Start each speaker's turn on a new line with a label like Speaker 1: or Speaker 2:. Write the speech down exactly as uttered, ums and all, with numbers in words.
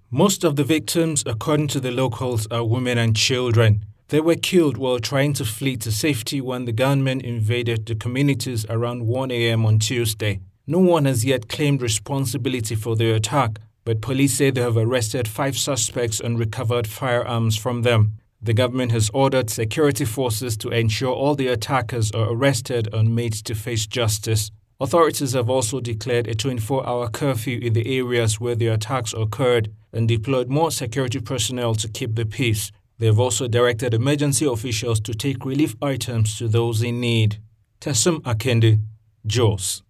Speaker 1: Most of the victims, according to the locals, are women and children. They were killed while trying to flee to safety when the gunmen invaded the communities around one a.m. on Tuesday. No one has yet claimed responsibility for the attack, but police say they have arrested five suspects and recovered firearms from them. The government has ordered security forces to ensure all the attackers are arrested and made to face justice. Authorities have also declared a twenty-four hour curfew in the areas where the attacks occurred and deployed more security personnel to keep the peace. They have also directed emergency officials to take relief items to those in need. Tesum Akende, Jos.